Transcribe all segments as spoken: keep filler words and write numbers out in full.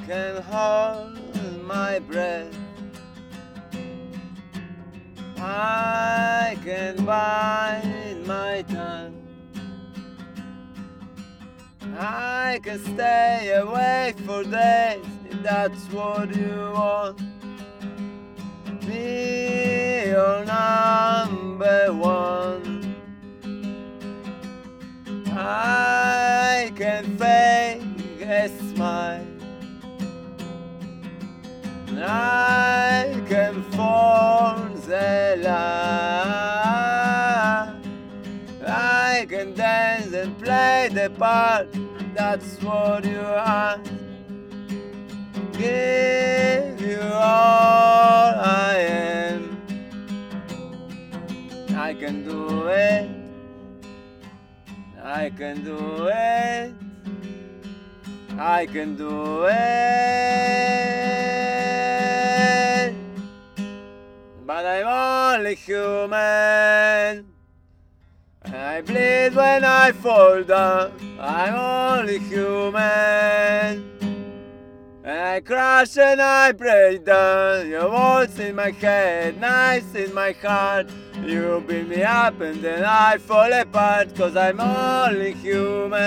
can hold my breath. I can bite my tongue. I can stay awake for days if that's what you want. Be your number one. I can fake a smile. I can force a lie. I can dance and play the part. That's what you ask. Give you all I am. I can do it. I can do it. I can do it. But I'm only human. I bleed when I fall down. I'm only human. And I crash and I break down. Your words in my head, knives in my heart. You build me up and then I fall apart. Cause I'm only human.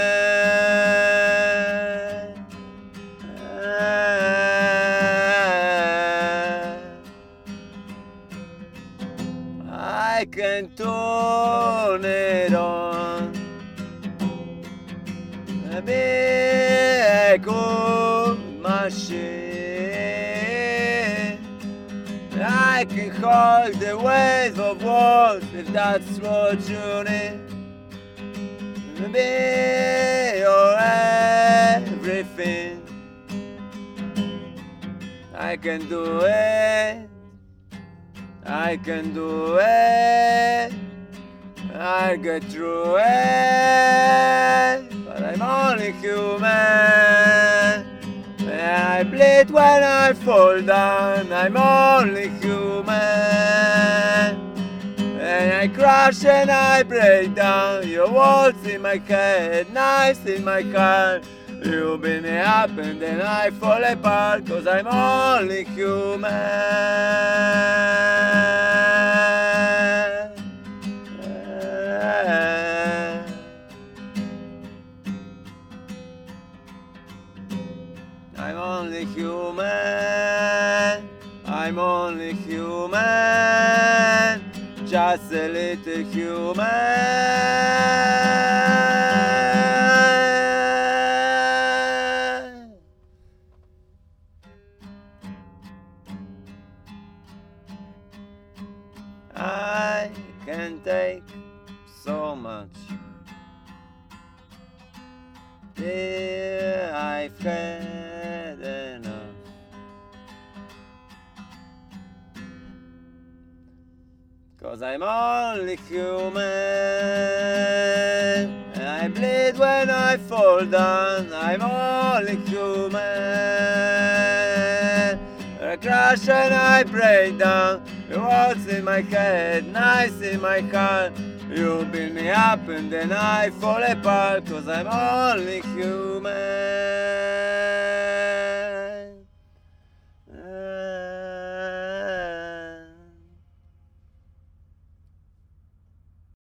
I can turn it on. Be a good machine. I can hold the weight of words if that's what you need. Be your everything. I can do it. I can do it. I'll get through it. But I'm only human. And I bleed when I fall down. I'm only human. And I crash and I break down. Your words in my head, knives in my heart. You build me up and then I fall apart. Cause I'm only human. I'm only human. I'm only human. Just a little human. I can take so much. Till I've had enough. Cause I'm only human. And I bleed when I fall down. I'm only human. I crash and I break down. Your words in my head, knives in my heart. You build me up and then I fall apart. Cause I'm only human.